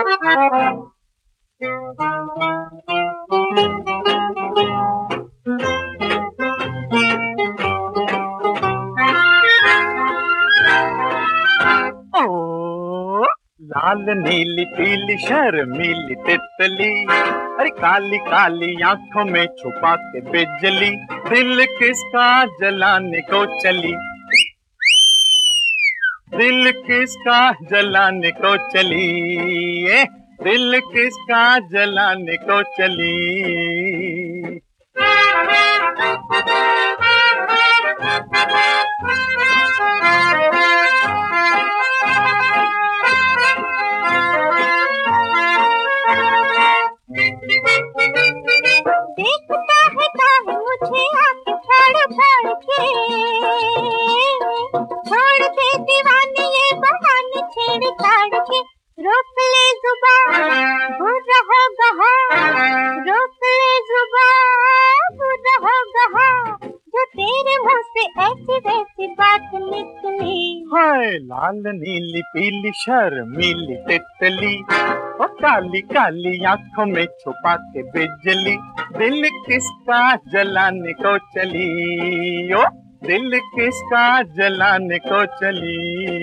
लाल नीली पीली शर्मीली तितली, अरे काली काली आंखों में छुपा के बिजली, दिल किसका जलाने को चली, दिल किसका जलाने को चली, दिल किसका जलाने को चली। देखता है काहे मुझे आके फाड़ फाड़ के, छोड़ दे दीवाने ये बहाने छेड़छाड़ के, रोक ले जुबान बुरा होगा हाँ, रोक ले जुबान बुरा होगा हाँ, जो तेरे मुंह से ऐसी वैसी बात निकली। हाय लाल नीली पीली शर्मीली तितली, और काली काली आंखों में छुपा के बिजली, दिल किसका जलाने को चली, ओ दिल किसका जलाने को चली।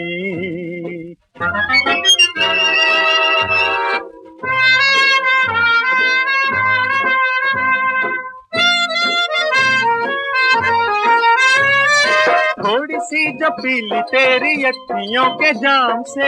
थोड़ी सी जो पीली तेरी अखियों के जाम से,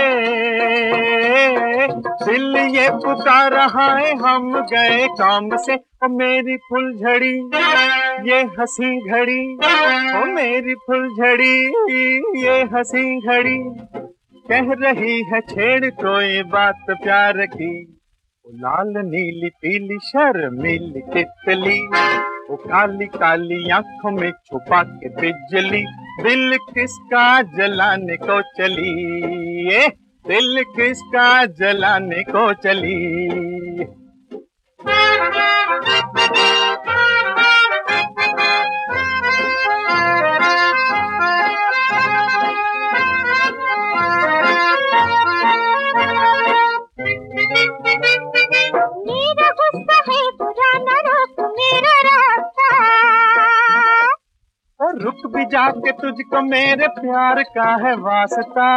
दिल ये पुकार रहा है हम गए काम से। ओ मेरी फुलझड़ी ये हंसी घड़ी, ओ मेरी फुलझड़ी ये हंसी घड़ी, कह रही है छेड़ कोई बात प्यार की। लाल नीली पीली शर्मीली तितली, वो काली काली आंखों में छुपा के बिजली, दिल किसका जलाने को चली, दिल किसका जलाने को चली। मेरा गुस्सा है बुरा न रोक मेरा रास्ता, और रुक भी जाके तुझको मेरे प्यार का है वास्ता।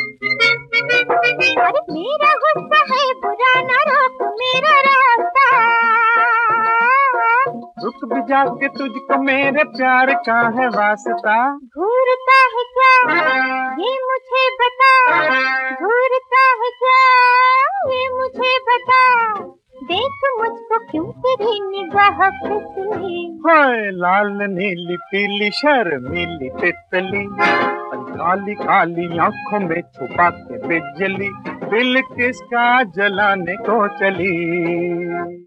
अरे मेरा गुस्सा है बुरा न रोक मेरा रास्ता, रुक भी जाके तुझको मेरे प्यार का है वास्ता। घूरता है क्या ये मुझे बता, घूरता है क्या ये मुझे बता, देख मुझको क्यों तेरी निगाह फिसली। हाय लाल नीली पीली शर्मीली तितली, काली काली आंखों में छुपा के बिजली, दिल किसका जलाने को चली।